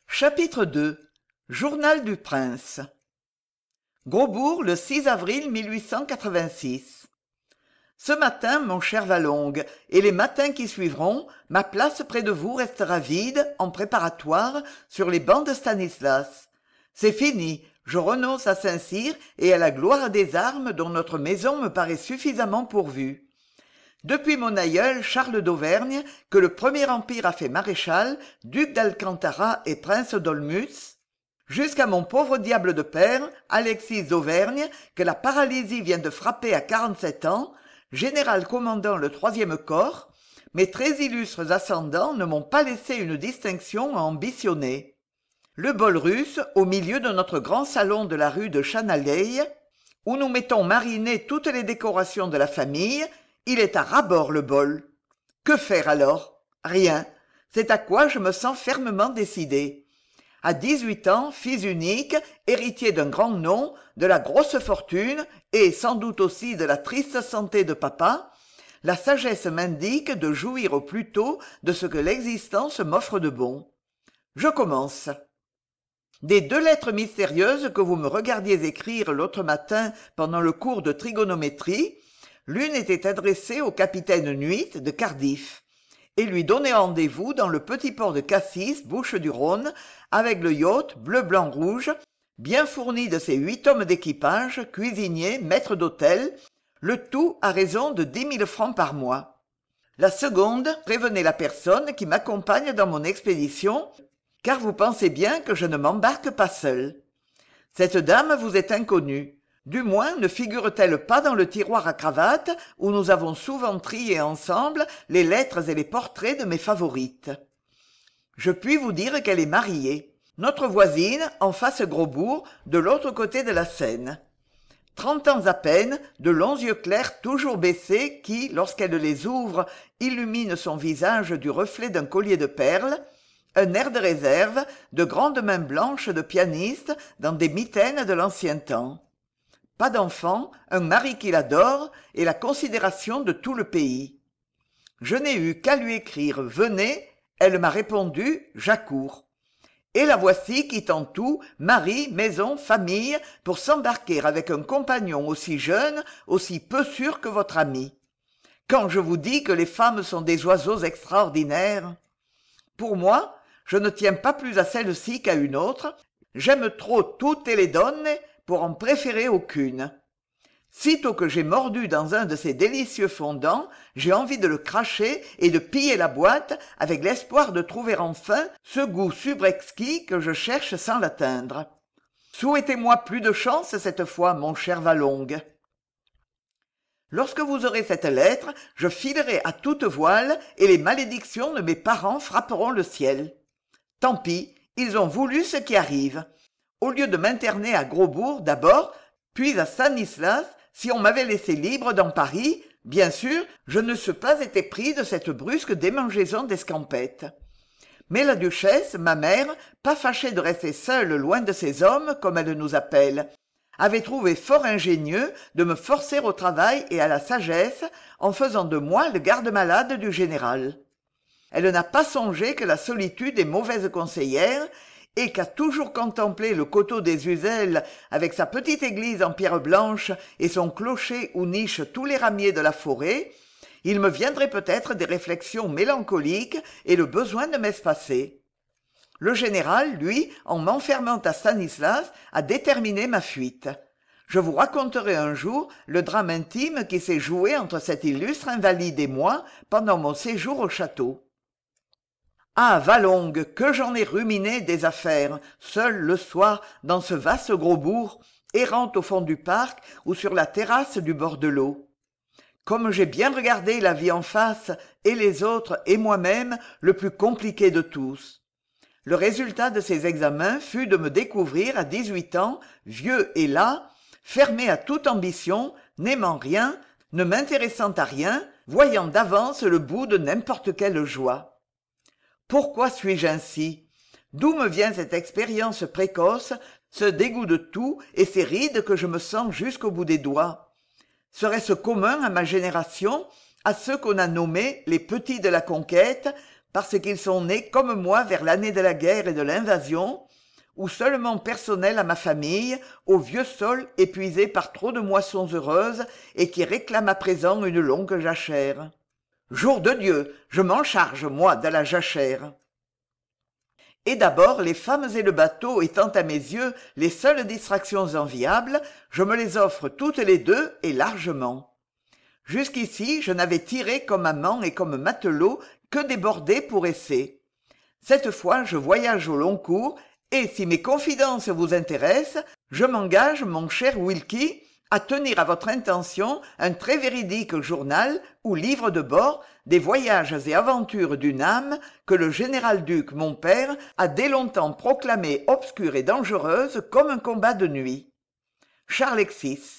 Chapitre 2. Journal du prince. Grosbourg, le 6 avril 1886. Ce matin, mon cher Valongue, et les matins qui suivront, ma place près de vous restera vide, en préparatoire, sur les bancs de Stanislas. C'est fini, je renonce à Saint-Cyr et à la gloire des armes dont notre maison me paraît suffisamment pourvue. Depuis mon aïeul Charles d'Auvergne, que le premier empire a fait maréchal, duc d'Alcantara et prince d'Olmutz, jusqu'à mon pauvre diable de père, Alexis d'Auvergne, que la paralysie vient de frapper à 47 ans, général commandant le 3e corps, mes très illustres ascendants ne m'ont pas laissé une distinction à ambitionner. Le bol russe, au milieu de notre grand salon de la rue de Chanaleille, où nous mettons mariner toutes les décorations de la famille, il est à ras-bord le bol. Que faire alors? Rien. C'est à quoi je me sens fermement décidé. À 18 ans, fils unique, héritier d'un grand nom, de la grosse fortune et sans doute aussi de la triste santé de papa, la sagesse m'indique de jouir au plus tôt de ce que l'existence m'offre de bon. Je commence. Des 2 lettres mystérieuses que vous me regardiez écrire l'autre matin pendant le cours de trigonométrie, l'une était adressée au capitaine Nuit de Cardiff, et lui donnait rendez-vous dans le petit port de Cassis, Bouches-du-Rhône, avec le yacht bleu-blanc-rouge, bien fourni de ses 8 hommes d'équipage, cuisiniers, maîtres d'hôtel, le tout à raison de 10 000 francs par mois. La seconde prévenait la personne qui m'accompagne dans mon expédition, car vous pensez bien que je ne m'embarque pas seul. Cette dame vous est inconnue. Du moins ne figure-t-elle pas dans le tiroir à cravate où nous avons souvent trié ensemble les lettres et les portraits de mes favorites. Je puis vous dire qu'elle est mariée. Notre voisine, en face Grosbourg, de l'autre côté de la Seine. 30 ans à peine, de longs yeux clairs toujours baissés qui, lorsqu'elle les ouvre, illuminent son visage du reflet d'un collier de perles, un air de réserve, de grandes mains blanches de pianiste dans des mitaines de l'ancien temps. Pas d'enfant, un mari qui l'adore et la considération de tout le pays. Je n'ai eu qu'à lui écrire « Venez », elle m'a répondu « J'accours ». Et la voici quittant tout, mari, maison, famille, pour s'embarquer avec un compagnon aussi jeune, aussi peu sûr que votre ami. Quand je vous dis que les femmes sont des oiseaux extraordinaires. Pour moi, je ne tiens pas plus à celle-ci qu'à une autre. J'aime trop tutte le donne pour en préférer aucune. Sitôt que j'ai mordu dans un de ces délicieux fondants, j'ai envie de le cracher et de piller la boîte avec l'espoir de trouver enfin ce goût subrexquis que je cherche sans l'atteindre. Souhaitez-moi plus de chance cette fois, mon cher Valongue. Lorsque vous aurez cette lettre, je filerai à toute voile et les malédictions de mes parents frapperont le ciel. Tant pis, ils ont voulu ce qui arrive. Au lieu de m'interner à Grosbourg d'abord, puis à Stanislas, si on m'avait laissé libre dans Paris, bien sûr, je ne suis pas été pris de cette brusque démangeaison d'escampette. Mais la duchesse, ma mère, pas fâchée de rester seule loin de ses hommes, comme elle nous appelle, avait trouvé fort ingénieux de me forcer au travail et à la sagesse en faisant de moi le garde-malade du général. Elle n'a pas songé que la solitude est mauvaise conseillère et qu'à toujours contempler le coteau des Uzelles avec sa petite église en pierre blanche et son clocher où nichent tous les ramiers de la forêt, il me viendrait peut-être des réflexions mélancoliques et le besoin de m'espacer. Le général, lui, en m'enfermant à Stanislas, a déterminé ma fuite. Je vous raconterai un jour le drame intime qui s'est joué entre cet illustre invalide et moi pendant mon séjour au château. Ah, Valongue, que j'en ai ruminé des affaires, seul le soir, dans ce vaste Grosbourg, errant au fond du parc ou sur la terrasse du bord de l'eau. Comme j'ai bien regardé la vie en face, et les autres, et moi-même, le plus compliqué de tous. Le résultat de ces examens fut de me découvrir à 18 ans, vieux et las, fermé à toute ambition, n'aimant rien, ne m'intéressant à rien, voyant d'avance le bout de n'importe quelle joie. Pourquoi suis-je ainsi? D'où me vient cette expérience précoce, ce dégoût de tout et ces rides que je me sens jusqu'au bout des doigts? Serait-ce commun à ma génération, à ceux qu'on a nommés les petits de la conquête, parce qu'ils sont nés comme moi vers l'année de la guerre et de l'invasion, ou seulement personnels à ma famille, au vieux sol épuisé par trop de moissons heureuses et qui réclame à présent une longue jachère. Jour de Dieu, je m'en charge, moi, de la jachère. Et d'abord, les femmes et le bateau étant à mes yeux les seules distractions enviables, je me les offre toutes les deux et largement. Jusqu'ici, je n'avais tiré comme amant et comme matelot que des bordées pour essai. Cette fois, je voyage au long cours, et si mes confidences vous intéressent, je m'engage, mon cher Wilkie, à tenir à votre intention un très véridique journal ou livre de bord des voyages et aventures d'une âme que le général-duc mon père a dès longtemps proclamée obscure et dangereuse comme un combat de nuit. Charles VI.